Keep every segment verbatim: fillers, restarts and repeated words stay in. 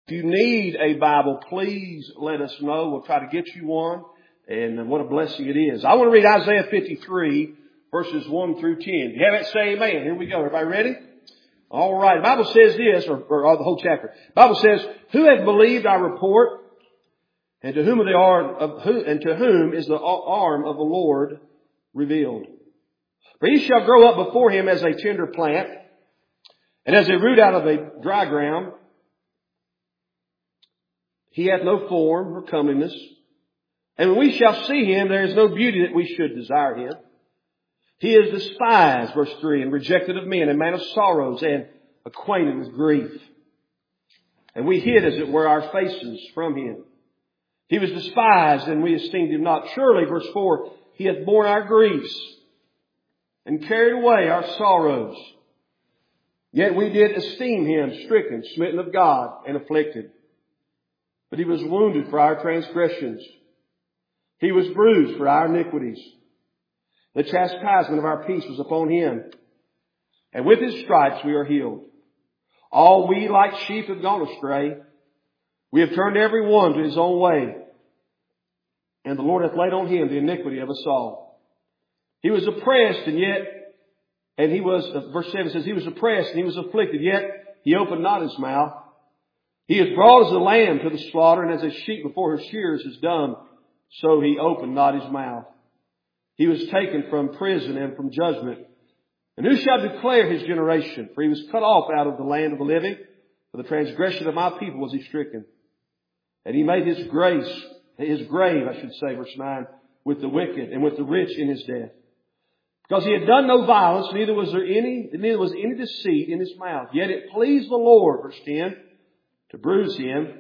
If you need a Bible, please let us know. We'll try to get you one. And what a blessing it is. I want to read Isaiah fifty-three, verses one through ten. If you have it, say amen. Here we go. Everybody ready? All right. The Bible says this, or, or the whole chapter. The Bible says, "Who hath believed our report? And to whom are the arm of who, and to whom is the arm of the Lord revealed? For he shall grow up before him as a tender plant, and as a root out of a dry ground. He hath no form or comeliness. And when we shall see him, there is no beauty that we should desire him. He is despised," verse three, "and rejected of men, a man of sorrows, and acquainted with grief. And we hid, as it were, our faces from him. He was despised, and we esteemed him not. Surely," verse four, "he hath borne our griefs, and carried away our sorrows. Yet we did esteem him stricken, smitten of God, and afflicted. But he was wounded for our transgressions. He was bruised for our iniquities. The chastisement of our peace was upon him, and with his stripes we are healed. All we like sheep have gone astray. We have turned every one to his own way, and the Lord hath laid on him the iniquity of us all. He was oppressed, and yet, and he was, verse seven says, he was oppressed and he was afflicted, yet he opened not his mouth. He is brought as a lamb to the slaughter, and as a sheep before her shearers is dumb, so he opened not his mouth. He was taken from prison and from judgment. And who shall declare his generation? For he was cut off out of the land of the living. For the transgression of my people was he stricken. And he made his grace, his grave, I should say, verse nine, with the wicked and with the rich in his death. Because he had done no violence, neither was there any, neither was any deceit in his mouth. Yet it pleased the Lord," verse ten, "to bruise him.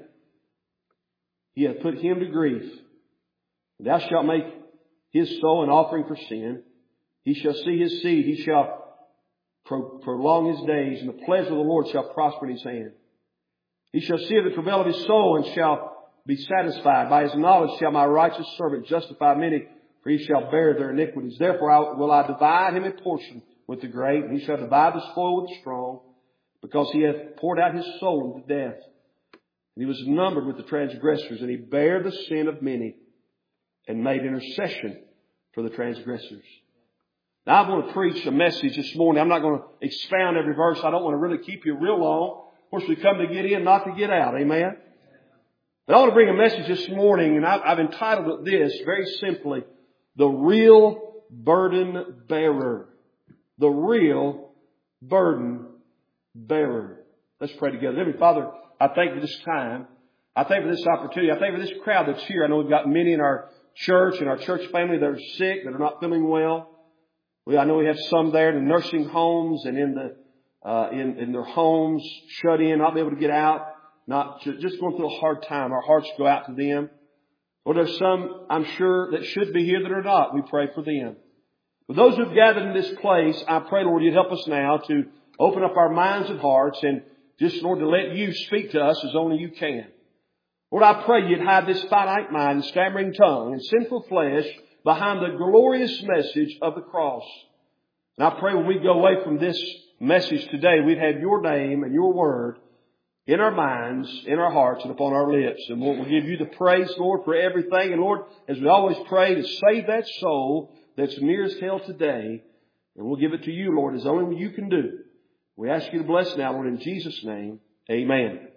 He hath put him to grief. Thou shalt make his soul an offering for sin. He shall see his seed. He shall pro- prolong his days, and the pleasure of the Lord shall prosper in his hand. He shall see the travail of his soul, and shall be satisfied. By his knowledge shall my righteous servant justify many, for he shall bear their iniquities. Therefore I, will I divide him a portion with the great, and he shall divide the spoil with the strong, because he hath poured out his soul unto death. And he was numbered with the transgressors, and he bare the sin of many, and made intercession for the transgressors." Now I want to preach a message this morning. I'm not going to expound every verse. I don't want to really keep you real long. Of course, we come to get in, not to get out. Amen? But I want to bring a message this morning, and I've entitled it this, very simply, "The Real Burden Bearer." The Real Burden Bearer. Let's pray together. Heavenly Father, I thank you for this time. I thank you for this opportunity. I thank you for this crowd that's here. I know we've got many in our church and our church family that are sick, that are not feeling well. We, I know we have some there in the nursing homes and in the uh, in, in their homes, shut in, not be able to get out, not just going through a hard time. Our hearts go out to them. Lord, there's some, I'm sure, that should be here that are not. We pray for them. For those who've gathered in this place, I pray, Lord, you'd help us now to open up our minds and hearts and just, Lord, to let you speak to us as only you can. Lord, I pray you'd hide this finite mind and stammering tongue and sinful flesh behind the glorious message of the cross. And I pray when we go away from this message today, we'd have your name and your word in our minds, in our hearts, and upon our lips. And we'll, we'll give you the praise, Lord, for everything. And Lord, as we always pray, to save that soul that's near as hell today. And we'll give it to you, Lord, as only you can do. We ask you to bless now, Lord, in Jesus' name. Amen.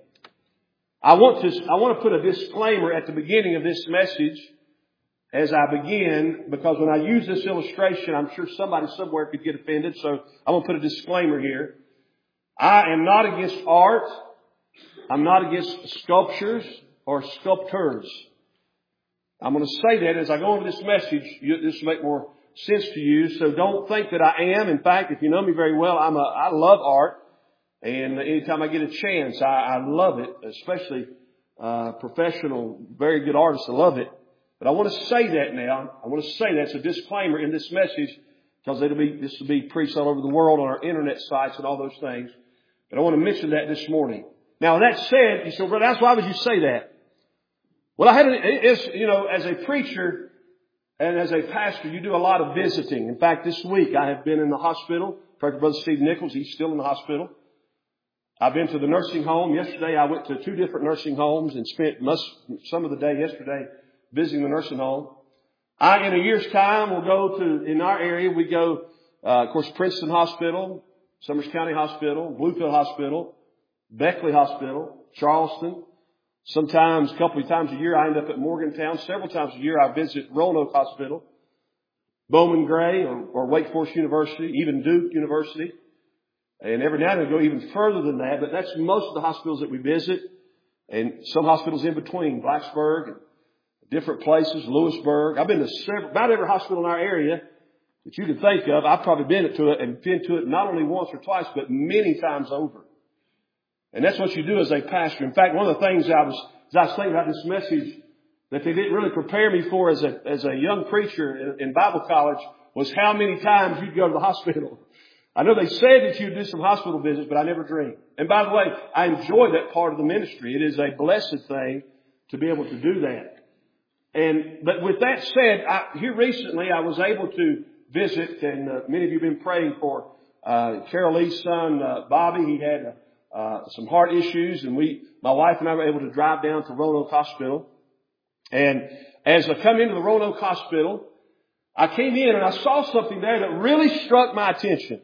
I want to, I want to put a disclaimer at the beginning of this message as I begin, because when I use this illustration, I'm sure somebody somewhere could get offended. So I'm going to put a disclaimer here. I am not against art. I'm not against sculptures or sculptors. I'm going to say that as I go into this message. This will make more sense to you. So don't think that I am. In fact, if you know me very well, I'm a, I love art. And anytime I get a chance, I, I love it, especially uh, professional, very good artists. I love it. But I want to say that now. I want to say that's a disclaimer in this message, because it'll be, this will be preached all over the world on our internet sites and all those things. But I want to mention that this morning. Now, that said, you say, well, that's why would you say that? Well, I had, it's, you know, as a preacher and as a pastor, you do a lot of visiting. In fact, this week I have been in the hospital. Pray for Brother Steve Nichols. He's still in the hospital. I've been to the nursing home. Yesterday I went to two different nursing homes and spent most, some of the day yesterday visiting the nursing home. I, in a year's time, will go to, in our area, we go, uh, of course, Princeton Hospital, Summers County Hospital, Bluefield Hospital, Beckley Hospital, Charleston. Sometimes, a couple of times a year, I end up at Morgantown. Several times a year, I visit Roanoke Hospital, Bowman Gray, or, or Wake Forest University, even Duke University. And every now and then I go even further than that, but that's most of the hospitals that we visit. And some hospitals in between, Blacksburg, and different places, Lewisburg. I've been to several, about every hospital in our area that you can think of. I've probably been to it and been to it not only once or twice, but many times over. And that's what you do as a pastor. In fact, one of the things I was, as I was thinking about this message that they didn't really prepare me for as a, as a young preacher in, in Bible college was how many times you'd go to the hospital. I know they said that you'd do some hospital visits, but I never dreamed. And by the way, I enjoy that part of the ministry. It is a blessed thing to be able to do that. And, but with that said, I, here recently I was able to visit, and uh, many of you have been praying for, uh, Carol Lee's son, uh, Bobby. He had, uh, some heart issues, and we, my wife and I were able to drive down to Roanoke Hospital. And as I come into the Roanoke Hospital, I came in and I saw something there that really struck my attention.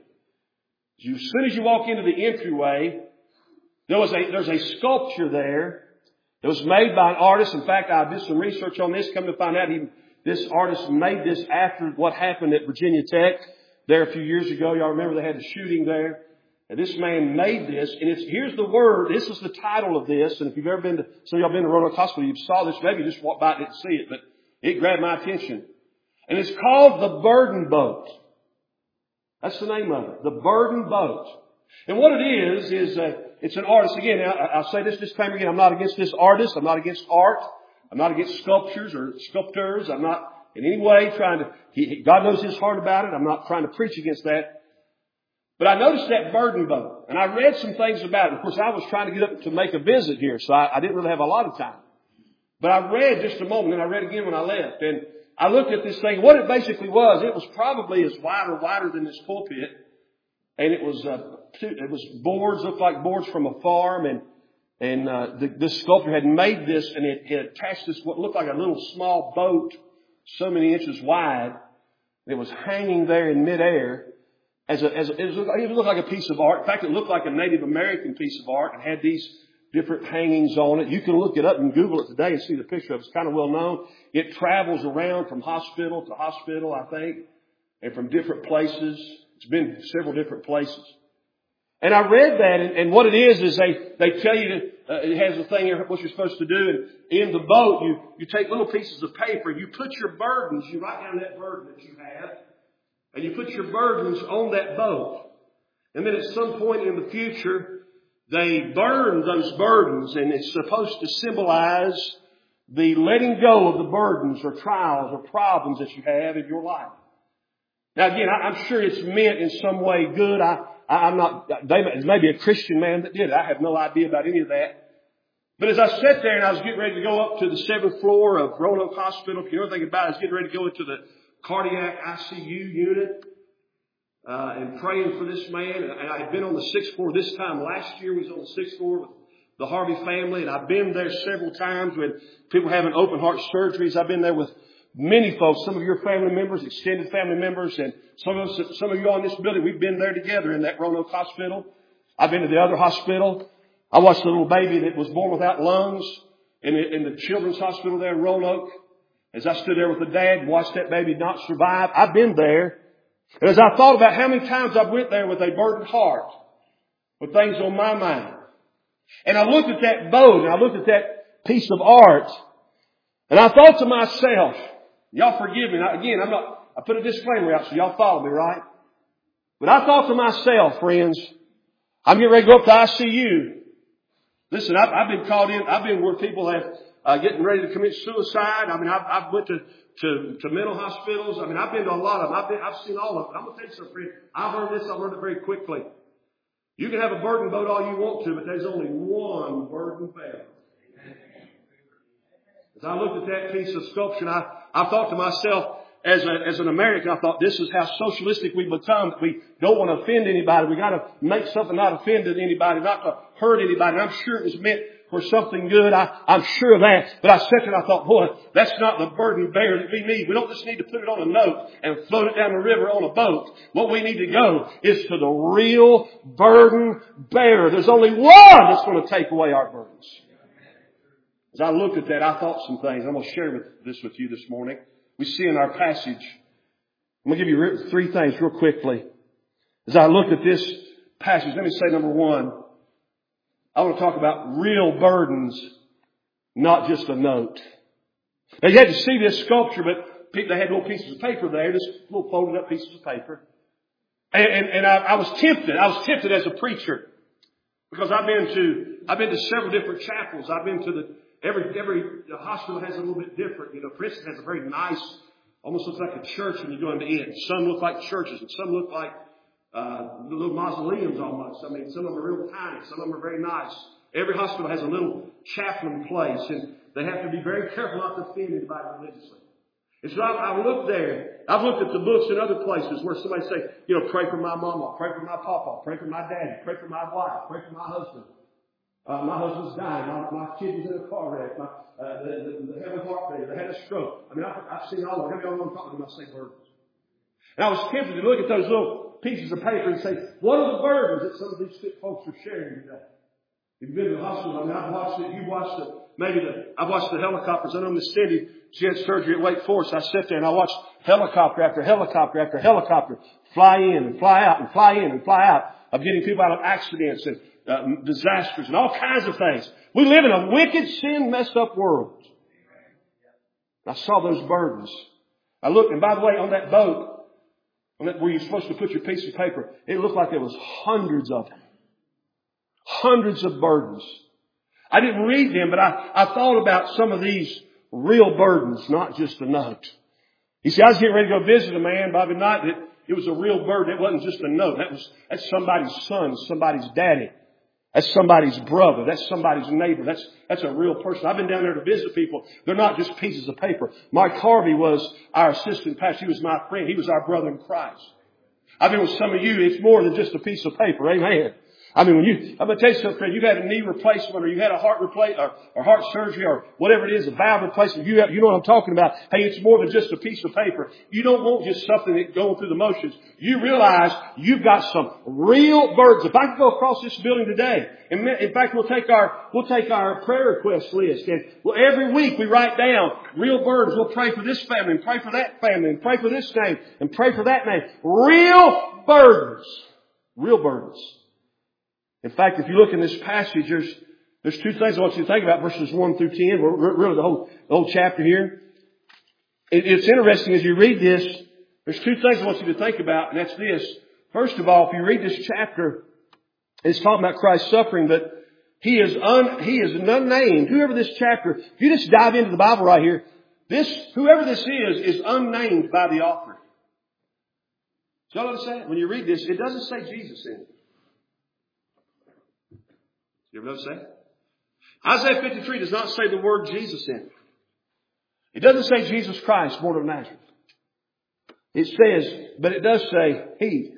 As soon as you walk into the entryway, there was a, there's a sculpture there. It was made by an artist. In fact, I did some research on this, come to find out he, this artist made this after what happened at Virginia Tech there a few years ago. Y'all remember they had the shooting there. And this man made this, and it's, here's the word, this is the title of this, and if you've ever been to, some of y'all been to Roanoke Hospital, you saw this, maybe you just walked by and didn't see it, but it grabbed my attention. And it's called The Burden Boat. That's the name of it, The Burden Boat. And what it is, is uh, it's an artist. Again, I, I'll say this disclaimer again, I'm not against this artist, I'm not against art, I'm not against sculptures or sculptors, I'm not in any way trying to, he, God knows his heart about it, I'm not trying to preach against that. But I noticed that burden boat, and I read some things about it. Of course, I was trying to get up to make a visit here, so I, I didn't really have a lot of time. But I read just a moment, and I read again when I left. And I looked at this thing. What it basically was, it was probably as wide or wider than this pulpit. And it was, uh, it was boards, looked like boards from a farm. And, and, uh, the, this sculptor had made this, and it, it attached this, what looked like a little small boat, so many inches wide. It was hanging there in midair. As a, as a, it looked, it looked like a piece of art. In fact, it looked like a Native American piece of art and had these different hangings on it. You can look it up and Google it today and see the picture of it. It's kind of well known. It travels around from hospital to hospital, I think, and from different places. It's been several different places. And I read that, and, and what it is is they, they tell you that uh, it has a thing here, what you're supposed to do. And in the boat, you, you take little pieces of paper, you put your burdens, you write down that burden that you have, and you put your burdens on that boat. And then at some point in the future, they burn those burdens, and it's supposed to symbolize the letting go of the burdens or trials or problems that you have in your life. Now again, I, I'm sure it's meant in some way good. I, I, I'm not, they, maybe a Christian man that did it. I have no idea about any of that. But as I sat there and I was getting ready to go up to the seventh floor of Roanoke Hospital, if you know anything about it, I was getting ready to go into the cardiac I C U unit, uh, and praying for this man. And I had been on the sixth floor this time last year. We was on the sixth floor with the Harvey family, and I've been there several times when people having open heart surgeries. I've been there with many folks, some of your family members, extended family members, and some of us, some of you on this building, we've been there together in that Roanoke Hospital. I've been to the other hospital. I watched a little baby that was born without lungs in the, in the children's hospital there in Roanoke. As I stood there with the dad and watched that baby not survive, I've been there. And as I thought about how many times I went there with a burdened heart, with things on my mind, and I looked at that boat and I looked at that piece of art, and I thought to myself, y'all forgive me. Now, again, I'm not, I put a disclaimer out so y'all follow me, right? But I thought to myself, friends, I'm getting ready to go up to I C U. Listen, I've, I've been called in, I've been where people have Uh, getting ready to commit suicide. I mean, I've, I've went to, to, to mental hospitals. I mean, I've been to a lot of them. I've been, I've seen all of them. I'm going to tell you something, friend. I've learned this. I've learned it very quickly. You can have a burden boat all you want to, but there's only one burden bearer. As I looked at that piece of sculpture, I, I thought to myself, as a, as an American, I thought this is how socialistic we become. We don't want to offend anybody. We got to make something not offend anybody, not to hurt anybody. And I'm sure it was meant for something good. I, I'm sure of that. But I second, I thought, boy, that's not the burden bearer that we need. We don't just need to put it on a note and float it down the river on a boat. What we need to go is to the real burden bearer. There's only one that's going to take away our burdens. As I looked at that, I thought some things. I'm going to share with, this with you this morning. We see in our passage. I'm going to give you three things real quickly. As I looked at this passage, let me say number one, I want to talk about real burdens, not just a note. Now you had to see this sculpture, but they had little pieces of paper there, just little folded up pieces of paper. And, and, and I, I was tempted. I was tempted as a preacher because I've been to I've been to several different chapels. I've been to the every every hospital has a little bit different. You know, Princeton has a very nice, almost looks like a church when you go into it. Some look like churches, and some look like Uh, little mausoleums almost. I mean, some of them are real tiny. Some of them are very nice. Every hospital has a little chaplain place, and they have to be very careful not to offend anybody religiously. And so I, I looked there. I've looked at the books in other places where somebody say, you know, pray for my mama, pray for my papa, pray for my daddy, pray for my wife, pray for my husband. Uh, my husband's dying. My, my kid was in a car wreck. My, uh, the, the, the had a heart failure. They had a stroke. I mean, I've, I've seen all of them. Every one I'm talking about, I say burdens. And I was tempted to look at those little pieces of paper and say, what are the burdens that some of these sick folks are sharing today? You've been to the hospital. I mean, I've watched it. You watched the, maybe the, I've watched the helicopters. I know Miss Cindy, she had surgery at Wake Forest. I sat there and I watched helicopter after helicopter after helicopter fly in and fly out and fly in and fly out of getting people out of accidents and uh, disasters and all kinds of things. We live in a wicked, sin, messed up world. I saw those burdens. I looked, and by the way, on that boat, where you're supposed to put your piece of paper, it looked like there was hundreds of them. Hundreds of burdens. I didn't read them, but I, I thought about some of these real burdens, not just a note. You see, I was getting ready to go visit a man Bobby Knight. It, it was a real burden. It wasn't just a note. That was, that's somebody's son, somebody's daddy. That's somebody's brother. That's somebody's neighbor. That's, that's a real person. I've been down there to visit people. They're not just pieces of paper. Mike Harvey was our assistant pastor. He was my friend. He was our brother in Christ. I've been with some of you. It's more than just a piece of paper. Amen. I mean, when you, I'm going to tell you something, friend, you've had a knee replacement or you had a heart replacement or, or heart surgery or whatever it is, a valve replacement. You have, you know what I'm talking about. Hey, it's more than just a piece of paper. You don't want just something that going through the motions. You realize you've got some real burdens. If I could go across this building today, and in fact, we'll take our, we'll take our prayer request list and well, every week we write down real burdens. We'll pray for this family and pray for that family and pray for this name and pray for that name. Real burdens. Real burdens. In fact, if you look in this passage, there's, there's two things I want you to think about, verses one through ten, really the whole, the whole chapter here. It, it's interesting as you read this, there's two things I want you to think about, and that's this. First of all, if you read this chapter, it's talking about Christ's suffering, but He is un, He is unnamed. Whoever this chapter, if you just dive into the Bible right here, this, whoever this is, is unnamed by the author. Do y'all understand? When you read this, it doesn't say Jesus in it. You ever notice that? Isaiah fifty-three does not say the word Jesus in it. It doesn't say Jesus Christ, born of Nazareth. It says, but it does say He.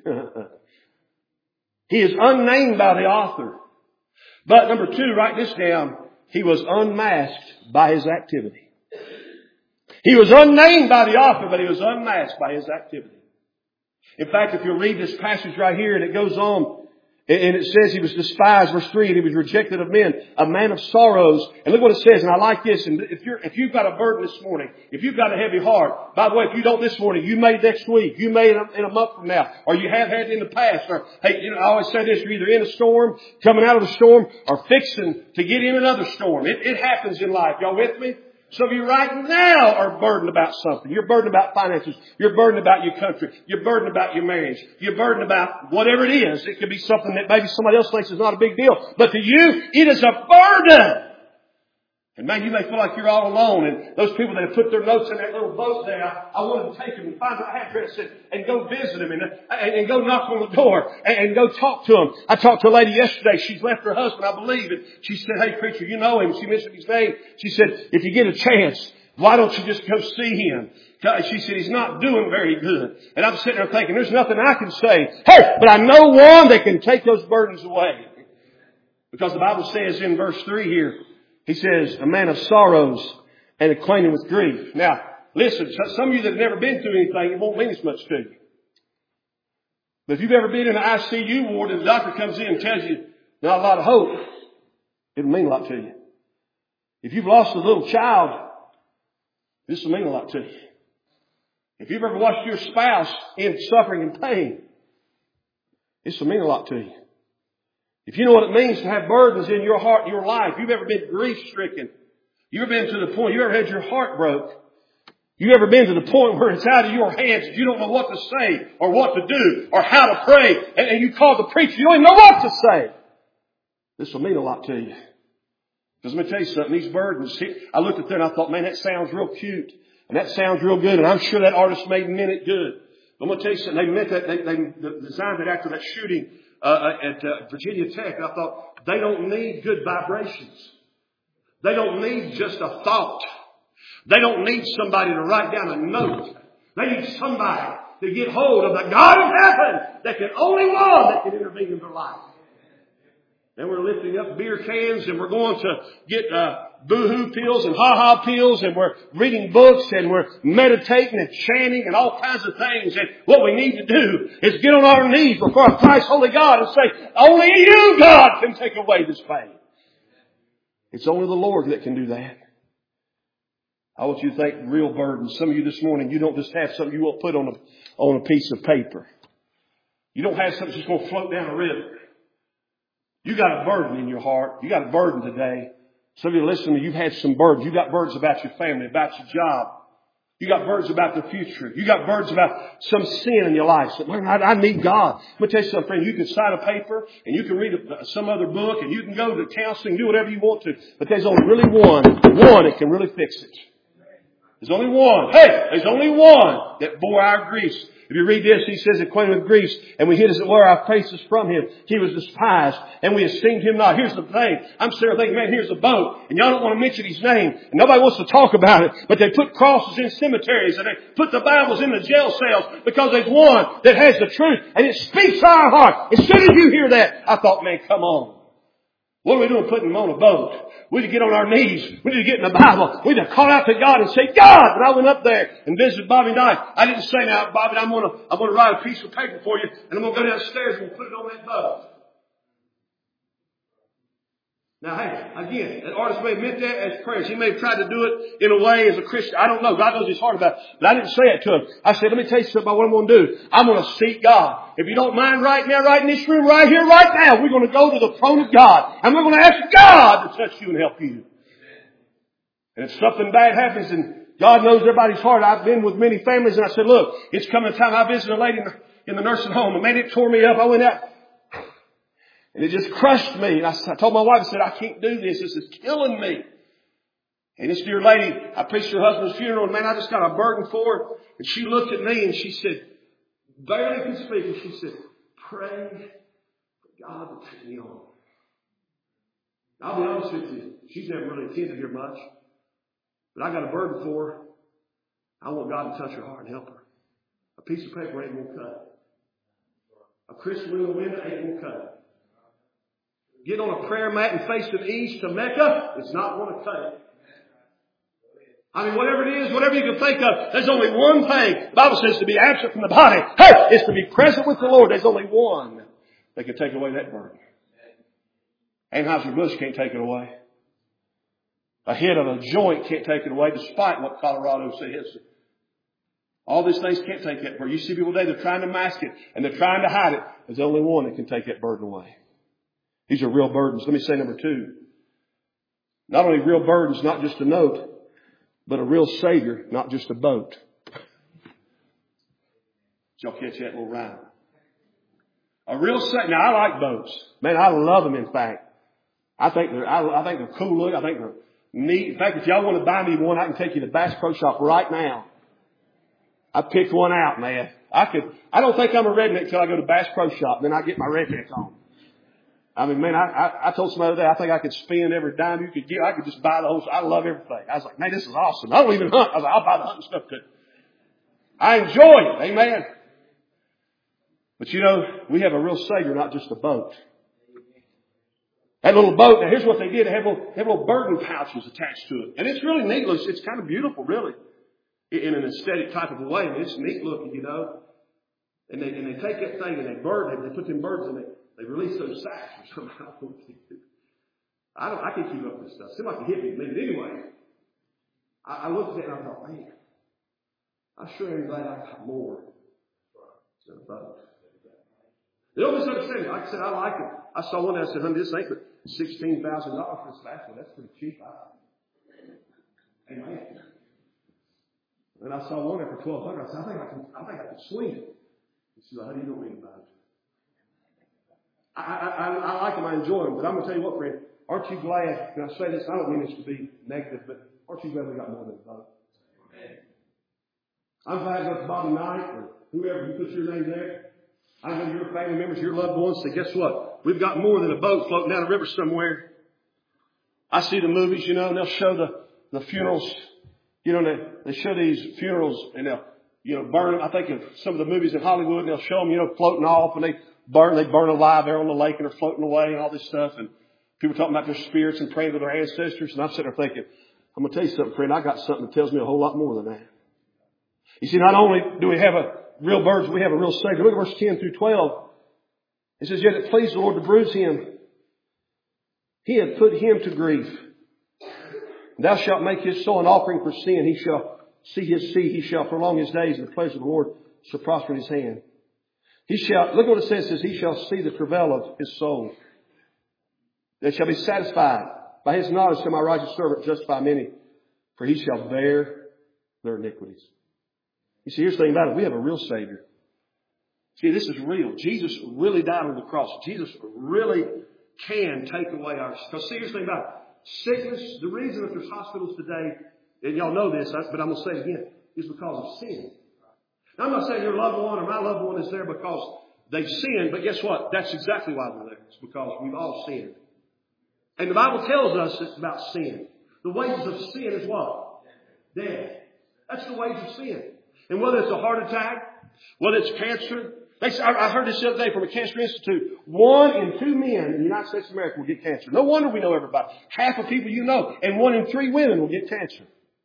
He is unnamed by the author. But number two, write this down. He was unmasked by His activity. He was unnamed by the author, but He was unmasked by His activity. In fact, if you'll read this passage right here, and it goes on, and it says He was despised, verse three, and He was rejected of men, a man of sorrows. And look what it says, and I like this. And if you're, if you've got a burden this morning, if you've got a heavy heart, by the way, if you don't this morning, you may next week, you may in a, in a month from now, or you have had it in the past, or, hey, you know, I always say this, you're either in a storm, coming out of the storm, or fixing to get in another storm. It, it happens in life. Y'all with me? Some of you right now are burdened about something. You're burdened about finances. You're burdened about your country. You're burdened about your marriage. You're burdened about whatever it is. It could be something that maybe somebody else thinks is not a big deal. But to you, it is a burden. And man, you may feel like you're all alone. And those people that have put their notes in that little boat there, I, I wanted to take them and find my address and, and go visit them and, and, and go knock on the door and, and go talk to them. I talked to a lady yesterday. She's left her husband, I believe. And she said, hey, preacher, you know him. She mentioned his name. She said, if you get a chance, Why don't you just go see him? She said, he's not doing very good. And I'm sitting there thinking, there's nothing I can say. Hey, but I know one that can take those burdens away. Because the Bible says in verse three here, he says, a man of sorrows and acquainted with grief. Now, listen, some of you that have never been through anything, it won't mean as much to you. But if you've ever been in an I C U ward and the doctor comes in and tells you not a lot of hope, it'll mean a lot to you. If you've lost a little child, this will mean a lot to you. If you've ever watched your spouse in suffering and pain, this will mean a lot to you. If you know what it means to have burdens in your heart and your life, you've ever been grief-stricken, you've ever been to the point, you ever had your heart broke, you ever been to the point where it's out of your hands and you don't know what to say or what to do or how to pray, and, and you call the preacher, you don't even know what to say. This will mean a lot to you. Because let me tell you something, these burdens, I looked at that and I thought, man, that sounds real cute. And that sounds real good. And I'm sure that artist made meant it good. But I'm going to tell you something, they meant that, they, they designed it after that shooting uh, at uh, Virginia Tech. And I thought, they don't need good vibrations. They don't need just a thought. They don't need somebody to write down a note. They need somebody to get hold of the God of heaven that can only one that can intervene in their life. And we're lifting up beer cans and we're going to get uh, boo-hoo pills and ha-ha pills and we're reading books and we're meditating and chanting and all kinds of things. And what we need to do is get on our knees before our Christ holy God and say, only you, God, can take away this pain. It's only the Lord that can do that. I want you to think real burdens. Some of you this morning, you don't just have something you want put on a, on a piece of paper. You don't have something that's just going to float down a river. You got a burden in your heart. You got a burden today. Some of you listening, you've had some burdens. You got burdens about your family, about your job. You got burdens about the future. You got burdens about some sin in your life. So, I, I need God. Let me tell you something, friend. You can sign a paper and you can read a, some other book and you can go to counseling, do whatever you want to. But there's only really one, one that can really fix it. There's only one. Hey, there's only one that bore our griefs. If you read this, he says, acquainted with griefs, and we hid as it were our faces from him. He was despised, and we esteemed him not. Here's the thing. I'm sitting there thinking, man, here's a boat, and y'all don't want to mention his name, and nobody wants to talk about it, but they put crosses in cemeteries, and they put the Bibles in the jail cells, because there's one that has the truth, and it speaks to our heart. As soon as you hear that, I thought, man, come on. What are we doing putting him on a boat? We need to get on our knees. We need to get in the Bible. We need to call out to God and say, God! And I went up there and visited Bobby Knight. I didn't say, now, Bobby, I'm going to, I'm going to write a piece of paper for you and I'm going to go downstairs and put it on that boat. Now, hey, again, that artist may have meant that as prayers. He may have tried to do it in a way as a Christian. I don't know. God knows his heart about it. But I didn't say it to him. I said, let me tell you something about what I'm going to do. I'm going to seek God. If you don't mind right now, right in this room, right here, right now, we're going to go to the throne of God. And we're going to ask God to touch you and help you. And if something bad happens, and God knows everybody's heart. I've been with many families and I said, look, it's coming time. I visited a lady in the, in the nursing home and man, it tore me up. I went out. And it just crushed me. And I, I told my wife, I said, I can't do this. This is killing me. And this dear lady, I preached her husband's funeral, and man, I just got a burden for her. And she looked at me and she said, barely could speak, and she said, pray for God to take me on. I'll be honest with you, she's never really attended here much. But I got a burden for her. I want God to touch her heart and help her. A piece of paper ain't gonna cut it. A Christian little window ain't gonna cut it. Get on a prayer mat and face to the east to Mecca, it's not going to cut it. I mean, whatever it is, whatever you can think of, there's only one thing. The Bible says to be absent from the body. Hey, it's to be present with the Lord. There's only one that can take away that burden. Anheuser-Busch can't take it away. A hit of a joint can't take it away, despite what Colorado says. All these things can't take that burden. You see people today, they're trying to mask it, and they're trying to hide it. There's only one that can take that burden away. These are real burdens. Let me say number two. Not only real burdens, not just a note, but a real Savior, not just a boat. Did y'all catch that little rhyme? A real Savior. Now, I like boats. Man, I love them, in fact. I think they're, I, I think they're cool look. I think they're neat. In fact, if y'all want to buy me one, I can take you to Bass Pro Shop right now. I picked one out, man. I could, I don't think I'm a redneck till I go to Bass Pro Shop. Then I get my redneck on. I mean, man, I, I, I told somebody the other day, I think I could spend every dime you could give. I could just buy the whole, I love everything. I was like, man, this is awesome. I don't even hunt. I was like, I'll buy the hunting stuff too. I enjoy it. Amen. But you know, we have a real Savior, not just a boat. That little boat, now here's what they did. They have little, they have little burden pouches attached to it. And it's really neat. It's, it's kind of beautiful, really, in an aesthetic type of a way. I mean, it's neat looking, you know. And they, and they take that thing and they burn it. They put them birds in it. They release those sacks or something. I don't know what they do. I don't, I can't keep up with this stuff. It seems like it hit me. But anyway, I, I looked at it and I thought, man, I sure am glad I got more than a boat. They don't misunderstand me. Like I said, I like it. I saw one that said, honey, this ain't but sixteen thousand dollars for this last one. That's pretty cheap. I, Amen. And I saw one there for twelve hundred dollars. I said, I think I can, I think I can swing it. She said, how do you know anything about it? I, I, I, I like them. I enjoy them. But I'm going to tell you what, friend. Aren't you glad, and I say this, I don't mean this to be negative, but aren't you glad we got more than a boat? I'm glad that Bobby Knight or whoever you put your name there. I know your family members, your loved ones say, guess what? We've got more than a boat floating down a river somewhere. I see the movies, you know, and they'll show the, the funerals. You know, they, they show these funerals and they'll, you know, burn them. I think of some of the movies in Hollywood and they'll show them, you know, floating off and they burn, they burn alive there on the lake and they're floating away and all this stuff. And people talking about their spirits and praying to their ancestors. And I'm sitting there thinking, I'm going to tell you something, friend. I got something that tells me a whole lot more than that. You see, not only do we have a real birds, we have a real Savior. Look at verse ten through twelve. It says, yet it pleased the Lord to bruise him. He hath put him to grief. Thou shalt make his soul an offering for sin. He shall see his seed. He shall prolong his days, and the pleasure of the Lord shall prosper in his hand. He shall, look what it says, it says, he shall see the travail of his soul. They shall be satisfied. By his knowledge shall my righteous servant justify many, for he shall bear their iniquities. You see, here's the thing about it. We have a real Savior. See, this is real. Jesus really died on the cross. Jesus really can take away our... Because see, here's the thing about it. Sickness, the reason that there's hospitals today, and y'all know this, but I'm going to say it again, is because of sin. Now, I'm not saying your loved one or my loved one is there because they've sinned, but guess what? That's exactly why they're there. It's because we've all sinned. And the Bible tells us it's about sin. The wages of sin is what? Death. That's the wage of sin. And whether it's a heart attack, whether it's cancer, they, I heard this the other day from a cancer institute. One in two men in the United States of America will get cancer. No wonder we know everybody. Half of people you know. And one in three women will get cancer.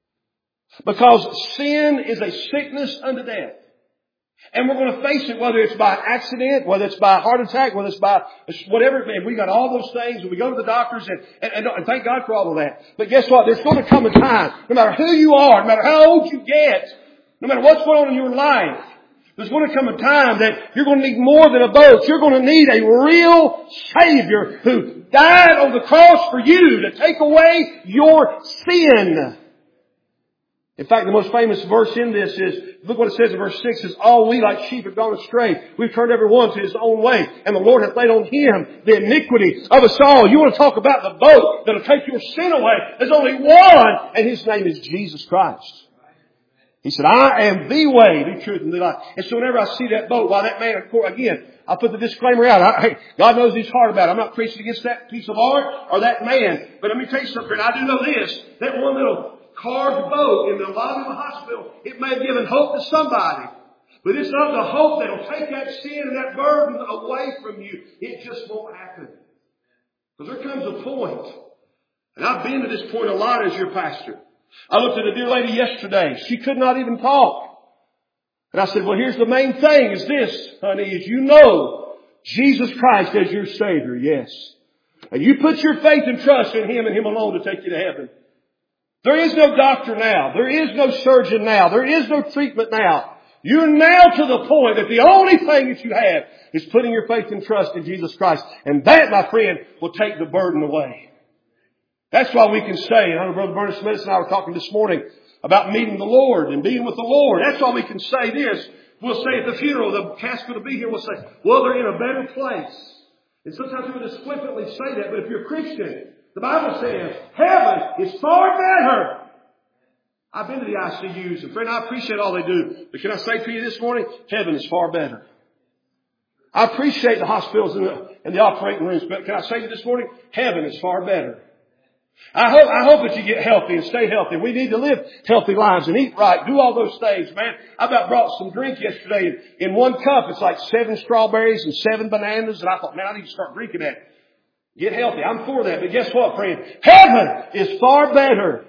Because sin is a sickness unto death. And we're going to face it, whether it's by accident, whether it's by heart attack, whether it's by whatever. Man, we got all those things. And we go to the doctors, and, and, and, and thank God for all of that. But guess what? There's going to come a time, no matter who you are, no matter how old you get, no matter what's going on in your life, there's going to come a time that you're going to need more than a boat. You're going to need a real Savior who died on the cross for you to take away your sin. In fact, the most famous verse in this is, look what it says in verse six, is, all we like sheep have gone astray. We've turned every one to his own way. And the Lord hath laid on him the iniquity of us all. You want to talk about the boat that'll take your sin away. There's only one, and his name is Jesus Christ. He said, I am the way, the truth, and the life. And so whenever I see that boat, while that man, of course, again, I'll put the disclaimer out. I, hey, God knows He's hard about it. I'm not preaching against that piece of art or that man. But let me tell you something. I do know this. That one little carved boat in the lobby of the hospital, it may have given hope to somebody. But it's not the hope that will take that sin and that burden away from you. It just won't happen. Because there comes a point, and I've been to this point a lot as your pastor. I looked at a dear lady yesterday. She could not even talk. And I said, well, here's the main thing is this, honey, is you know Jesus Christ as your Savior, yes. And you put your faith and trust in Him and Him alone to take you to heaven. There is no doctor now. There is no surgeon now. There is no treatment now. You're now to the point that the only thing that you have is putting your faith and trust in Jesus Christ. And that, my friend, will take the burden away. That's why we can say, and I know Brother Bernard Smith and I were talking this morning about meeting the Lord and being with the Lord. That's why we can say this. We'll say at the funeral, the casket will be here, we'll say, well, they're in a better place. And sometimes people just flippantly say that, but if you're a Christian, the Bible says, heaven is far better. I've been to the I C Us, and friend, I appreciate all they do. But can I say to you this morning, heaven is far better. I appreciate the hospitals and the, and the operating rooms, but can I say to you this morning, heaven is far better. I hope, I hope that you get healthy and stay healthy. We need to live healthy lives and eat right. Do all those things, man. I about brought some drink yesterday. In, in one cup, it's like seven strawberries and seven bananas. And I thought, man, I need to start drinking that. Get healthy. I'm for that. But guess what, friend? Heaven is far better.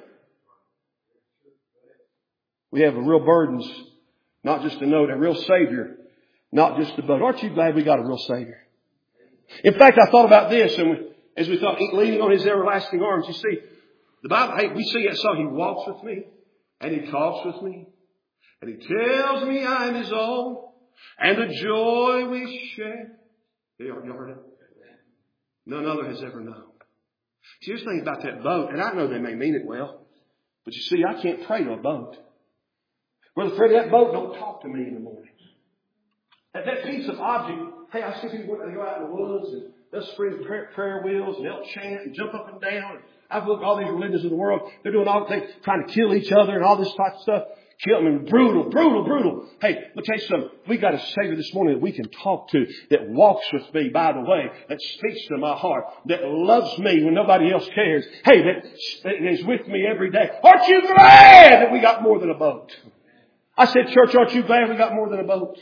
We have real burdens, not just a note, a real Savior, not just a boat. Aren't you glad we got a real Savior? In fact, I thought about this, and we, as we thought, leaning on His everlasting arms, you see, the Bible, hey, we see that song, He walks with me, and He talks with me, and He tells me I'm His own, and the joy we share. Y'all heard it? None other has ever known. See, here's the thing about that boat, and I know they may mean it well, but you see, I can't pray to a boat. Brother Freddie, that boat don't talk to me in the morning. That, that piece of object, hey, I see people when they go out in the woods and they'll spring prayer, prayer wheels and they'll chant and jump up and down. I've looked at all these religions of the world. They're doing all things, trying to kill each other and all this type of stuff. Kill them and brutal, brutal, brutal. Hey, let me tell you something. We got a Savior this morning that we can talk to, that walks with me, by the way, that speaks to my heart, that loves me when nobody else cares. Hey, that, that is with me every day. Aren't you glad that we got more than a boat? I said, church, aren't you glad we got more than a boat?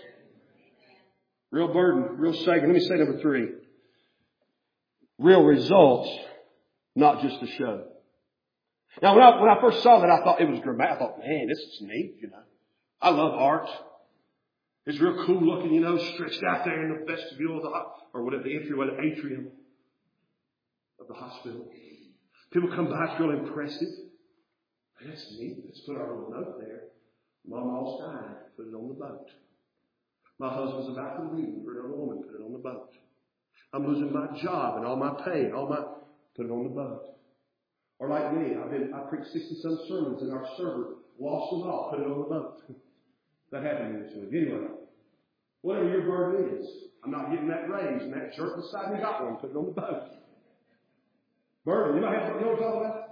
Real burden, real Savior. Let me say number three. Real results, not just a show. Now, when I, when I first saw that, I thought it was dramatic. I thought, man, this is neat, you know. I love art. It's real cool looking, you know, stretched out there in the vestibule of the, or whatever, the entryway, the atrium of the hospital. People come by, it's real impressive. Man, that's neat. Let's put our little note there. Mom almost died. Put it on the boat. My husband's about to leave for another woman. Put it on the boat. I'm losing my job and all my pay and all my, put it on the boat. Or like me, I've been, I preached sixty-some sermons and our server lost them all. Put it on the boat. That happened in this week. Anyway, whatever your burden is, I'm not getting that raise, and that jerk beside me got one. Put it on the boat. Burden. Anybody have, you know what I'm talking about?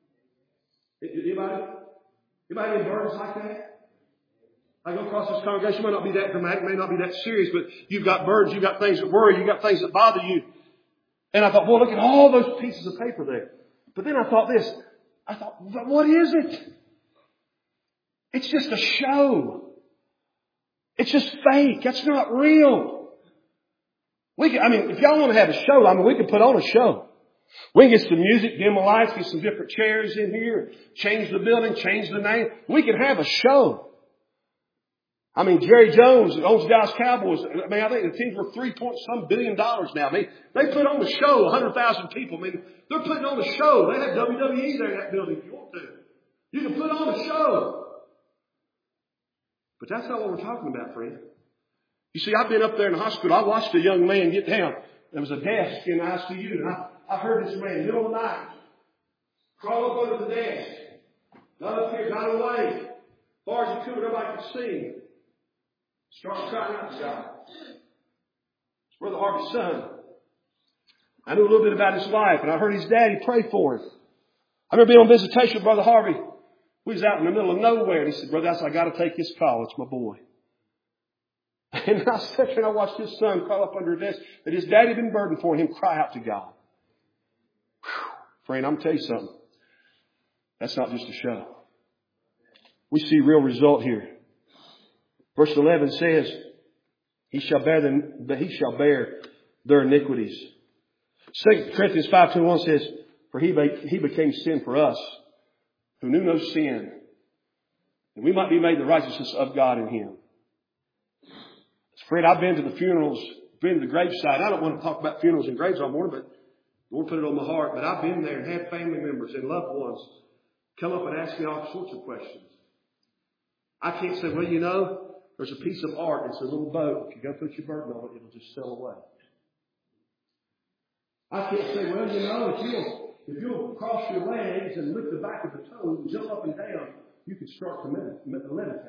Anybody? Anybody have burdens like that? I go across this congregation, it may not be that dramatic, may not be that serious, but you've got burdens, you've got things that worry, you've got things that bother you. And I thought, well, look at all those pieces of paper there. But then I thought this, I thought, what is it? It's just a show. It's just fake. That's not real. We can, I mean, if y'all want to have a show, I mean, we can put on a show. We can get some music, dim the lights, get some different chairs in here, change the building, change the name. We can have a show. I mean, Jerry Jones owns Dallas Cowboys. I mean, I think the team's worth three point some billion dollars now. I mean, they put on the show, one hundred thousand people. I mean, they're putting on the show. They have W W E there in that building if you want to. You can put on a show. But that's not what we're talking about, friend. You see, I've been up there in the hospital. I watched a young man get down. There was a desk in the I C U, and I, I heard this man, middle of the night, crawl up under the desk. Not up here, not away. As far as he could, nobody could see him. Start crying out to God. It's Brother Harvey's son. I knew a little bit about his life, and I heard his daddy pray for him. I remember being on visitation with Brother Harvey. We was out in the middle of nowhere, and he said, Brother, I got to take this call. It's my boy. And I sat there and I watched his son crawl up under a desk that his daddy had been burdened for, and him cry out to God. Whew. Friend, I'm going to tell you something. That's not just a show. We see real result here. Verse eleven says, He shall bear them, he shall bear their iniquities. Second Corinthians five twenty-one says, For he, he became sin for us, who knew no sin, and we might be made the righteousness of God in Him. Friend, I've been to the funerals, been to the graveside. I don't want to talk about funerals and graves all morning, but the Lord put it on my heart. But I've been there and had family members and loved ones come up and ask me all sorts of questions. I can't say, well, you know, there's a piece of art. It's a little boat. If you go put your burden on it, it'll just sail away. I can't say, well, you know, if you'll, if you'll cross your legs and lift the back of the toe and jump up and down, you can start to levitate.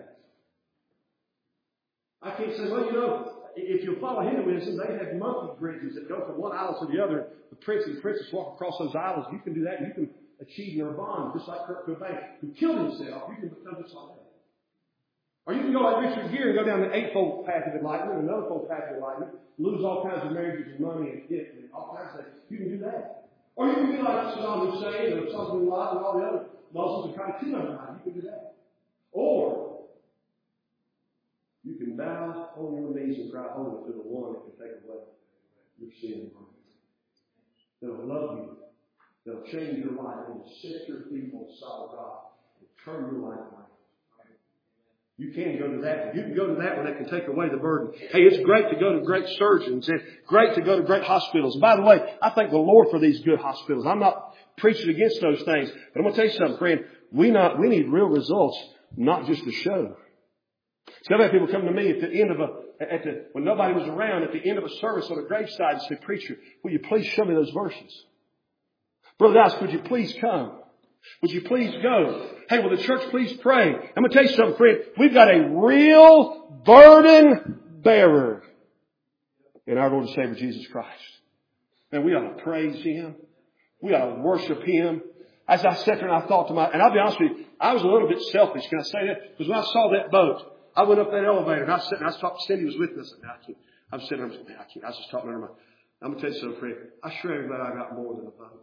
I can't say, well, you know, if you follow Hinduism, they have monkey bridges that go from one island to the other. The prince and princess walk across those islands. You can do that. You can achieve nirvana, just like Kurt Cobain, who killed himself. You can become just like that. Or you can go like Richard Gere and go down the eightfold path of enlightenment, another fold path of enlightenment, lose all kinds of marriages and money and gifts and all kinds of things. You can do that. Or you can be like Saddam Hussein or Osama bin Laden and all the other Muslims who kind of kill everybody. You can do that. Or you can bow on your knees and cry holy to the one that can take away your sin and burden. That'll love you. That'll change your life and set your feet on solid God and turn your life around. You can go to that one. You can go to that one that can take away the burden. Hey, it's great to go to great surgeons and great to go to great hospitals. And by the way, I thank the Lord for these good hospitals. I'm not preaching against those things. But I'm going to tell you something, friend. We not, we need real results, not just a show. See, I've had people come to me at the end of a, at the, when nobody was around, at the end of a service on a graveside and say, preacher, will you please show me those verses? Brother Dallas, would you please come? Would you please go? Hey, will the church please pray? I'm going to tell you something, friend. We've got a real burden bearer in our Lord and Savior Jesus Christ. And we ought to praise Him. We ought to worship Him. As I sat there and I thought to my, and I'll be honest with you, I was a little bit selfish. Can I say that? Because when I saw that boat, I went up that elevator and I was sitting, I was talking, Cindy was with us. And I can't, I'm sitting there, I'm saying, I can't, I was just talking to her. I'm going to tell you something, friend. I sure am glad I got more than a boat.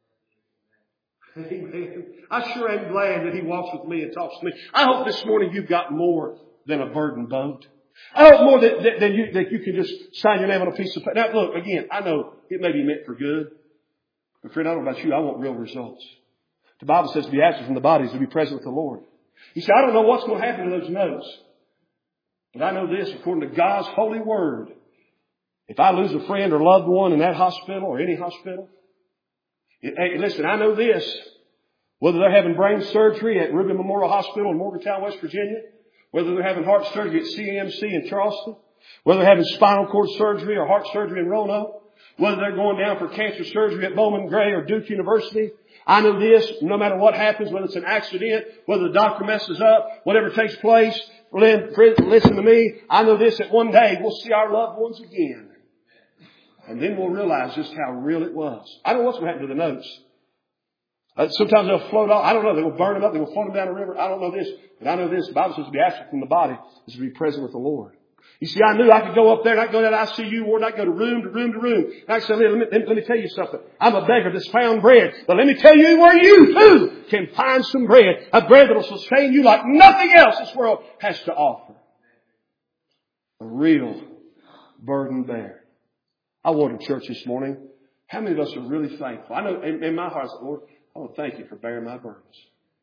Amen. I sure am glad that He walks with me and talks to me. I hope this morning you've got more than a burden boat. I hope more that, that, that, you, that you can just sign your name on a piece of paper. Now, look, again, I know it may be meant for good. But friend, I don't know about you. I want real results. The Bible says to be absent from the body is to be present with the Lord. You say, I don't know what's going to happen to those notes. But I know this, according to God's holy word, if I lose a friend or loved one in that hospital or any hospital, hey, listen, I know this. Whether they're having brain surgery at Reuben Memorial Hospital in Morgantown, West Virginia, whether they're having heart surgery at C M C in Charleston, whether they're having spinal cord surgery or heart surgery in Roanoke, whether they're going down for cancer surgery at Bowman Gray or Duke University, I know this, no matter what happens, whether it's an accident, whether the doctor messes up, whatever takes place, listen to me, I know this, that one day we'll see our loved ones again. And then we'll realize just how real it was. I don't know what's going to happen to the notes. Uh, sometimes they'll float off. I don't know. They will burn them up. They will float them down the river. I don't know this. But I know this. The Bible says to be absent from the body is to be present with the Lord. You see, I knew I could go up there and I could go to that I C U ward and I could go to room to room to room. And I could say, let me, let, me, let me tell you something. I'm a beggar that's found bread. But let me tell you where you too can find some bread. A bread that will sustain you like nothing else this world has to offer. A real burden bearer. I wanted church this morning. How many of us are really thankful? I know in, in my heart, I said, Lord, I want to thank you for bearing my burdens.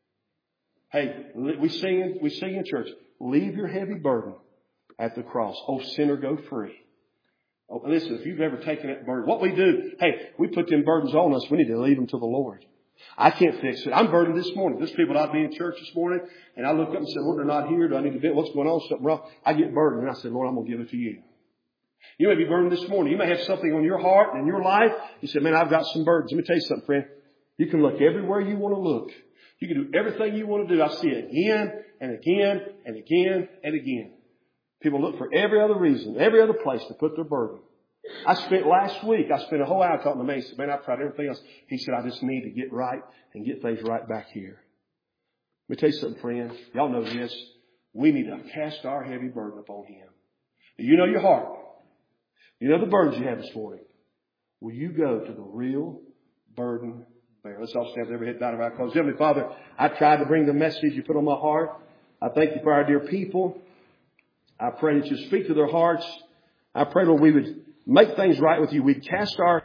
Hey, we sing in, we sing in church, leave your heavy burden at the cross. Oh, sinner, go free. Oh, listen, if you've ever taken that burden, what we do, hey, we put them burdens on us. We need to leave them to the Lord. I can't fix it. I'm burdened this morning. There's people not being in church this morning, and I look up and say, Lord, they're not here. Do I need to be? What's going on? Something wrong? I get burdened, and I say, Lord, I'm going to give it to you. You may be burdened this morning. You may have something on your heart and in your life. You say, man, I've got some burdens. Let me tell you something, friend. You can look everywhere you want to look. You can do everything you want to do. I see it again and again and again and again. People look for every other reason, every other place to put their burden. I spent last week, I spent a whole hour talking to me. He said, man, I've tried everything else. He said, I just need to get right and get things right back here. Let me tell you something, friend. Y'all know this. We need to cast our heavy burden upon Him. You know your heart. You know the burdens you have this morning. Will you go to the real burden bearer? Let's all stand with every head bowed and our eyes closed. Heavenly Father, I tried to bring the message you put on my heart. I thank you for our dear people. I pray that you speak to their hearts. I pray, Lord, we would make things right with you. We'd cast our